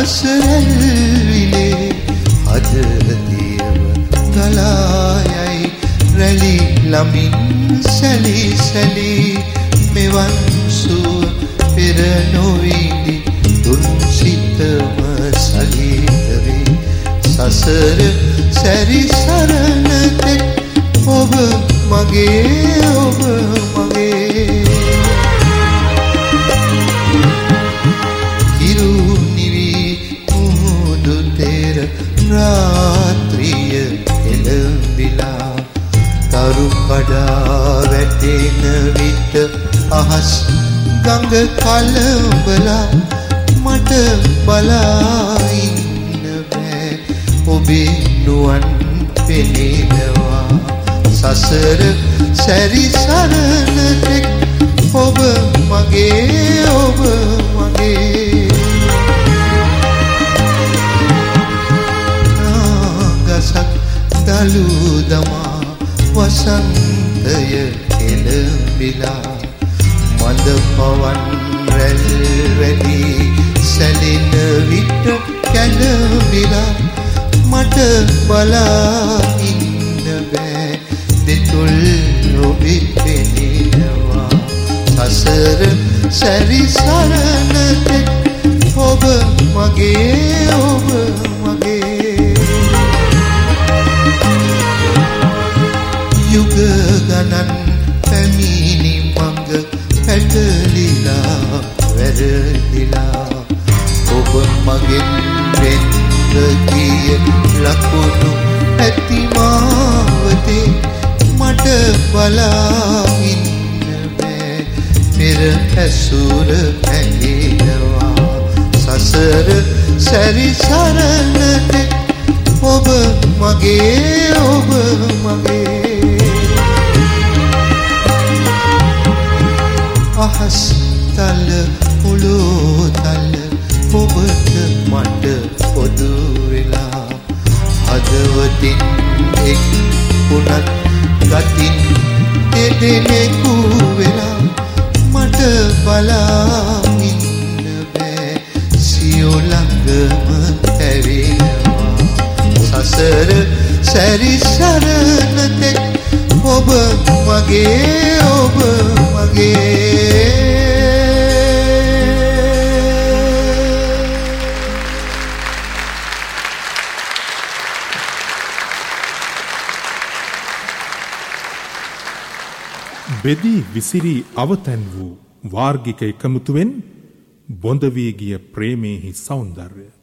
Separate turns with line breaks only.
රසරැල්විලේ හදදියව ගලායයි රැලි ලමින් සැලි සැලි මෙවන් සුව පෙර නොවිඳි දුන් සිතම සලිතරේ සසර සැරි සරණ තෙක් ඔබ මගේ ඔබ මගේ හිරු නිවි මුහුදු තෙර රාත්‍රිය එළඹිලා තරු කඩා වැටෙන විට අහස් ගඟ කලඹලා මට බලා ඉන්න බෑ ඔබේ නුවන් පෙනෙනවා සසර සැරි සරණ තෙක් ඔබ මගේ ඔබ මගේ නාගසක් දලු දමා වසන්තය එළඹිලා මඳ පවන් රැල් රැලි සැලෙන විට කැළඹිලා මට බලා ඉන්න බෑ දෙතුල් ඔබේ පෙනෙනවා සසර සැරි සරණ තෙක් ඔබ මගේ ඔබ මගේ යුග ගණන් පැමිණි මඟ පැටලිලා වැරදිලා ඔබ මගෙන් වෙන්න ගිය ලකුණු ඇති මාවතේ මට බලා ඉන්න බෑ පෙර ඇසුර පැඟෙනවා සසර සැරි සරණ තෙක් ඔබ මගේ ඔබ මගේ අහස් තල මුළු තල ඔබට මට පොදු වෙලා හදවතින් එක් වුණත් ගතින් දෙදෙනෙකු වෙලා මට බලා ඉන්න බෑ සියෝ ළඟම ඇවිලවා සසර සැරි සරණ තෙක් ඔබ මගේ ඔබ මගේ
බෙදී විසිරී අවතැන් වූ වාර්ගික එකමුතුවෙන් බොඳ වී ගිය ප්‍රේමයෙහි සෞන්දර්යය